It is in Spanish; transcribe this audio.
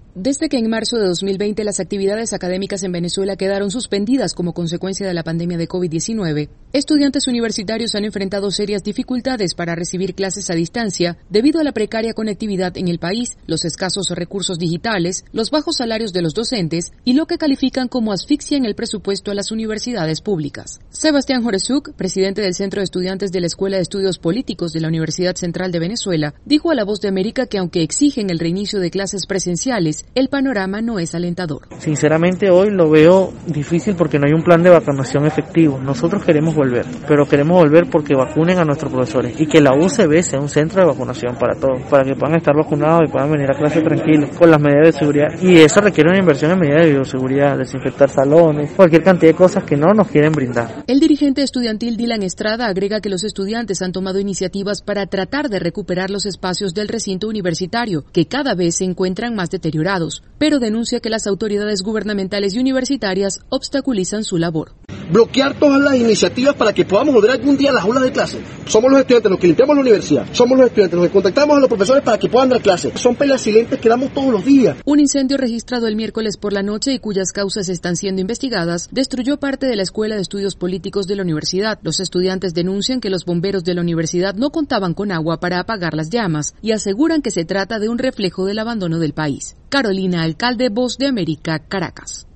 Desde que en marzo de 2020 las actividades académicas en Venezuela quedaron suspendidas como consecuencia de la pandemia de COVID-19, estudiantes universitarios han enfrentado serias dificultades para recibir clases a distancia debido a la precaria conectividad en el país, los escasos recursos digitales, los bajos salarios de los docentes y lo que califican como asfixia en el presupuesto a las universidades públicas. Sebastián Jorezuk, presidente del Centro de Estudiantes de la Escuela de Estudios Políticos de la Universidad Central de Venezuela, dijo a La Voz de América que aunque exigen el reinicio de clases presenciales, el panorama no es alentador. Sinceramente hoy lo veo difícil porque no hay un plan de vacunación efectivo. Nosotros queremos volver, pero queremos volver porque vacunen a nuestros profesores y que la UCB sea un centro de vacunación para todos, para que puedan estar vacunados y puedan venir a clase tranquilos con las medidas de seguridad. Y eso requiere una inversión en medidas de bioseguridad, desinfectar salones, cualquier cantidad de cosas que no nos quieren brindar. El dirigente estudiantil Dylan Estrada agrega que los estudiantes han tomado iniciativas para tratar de recuperar los espacios del recinto universitario, que cada vez se encuentran más deteriorados, pero denuncia que las autoridades gubernamentales y universitarias obstaculizan su labor. Bloquear todas las iniciativas para que podamos volver algún día a las aulas de clase. Somos los estudiantes los que limpiamos la universidad, somos los estudiantes los que contactamos a los profesores para que puedan dar clases. Son peleas silentes que damos todos los días. Un incendio registrado el miércoles por la noche y cuyas causas están siendo investigadas destruyó parte de la Escuela de Estudios Políticos de la universidad. Los estudiantes denuncian que los bomberos de la universidad no contaban con agua para apagar las llamas y aseguran que se trata de un reflejo del abandono del país. Carolina Alcalde, Voz de América, Caracas.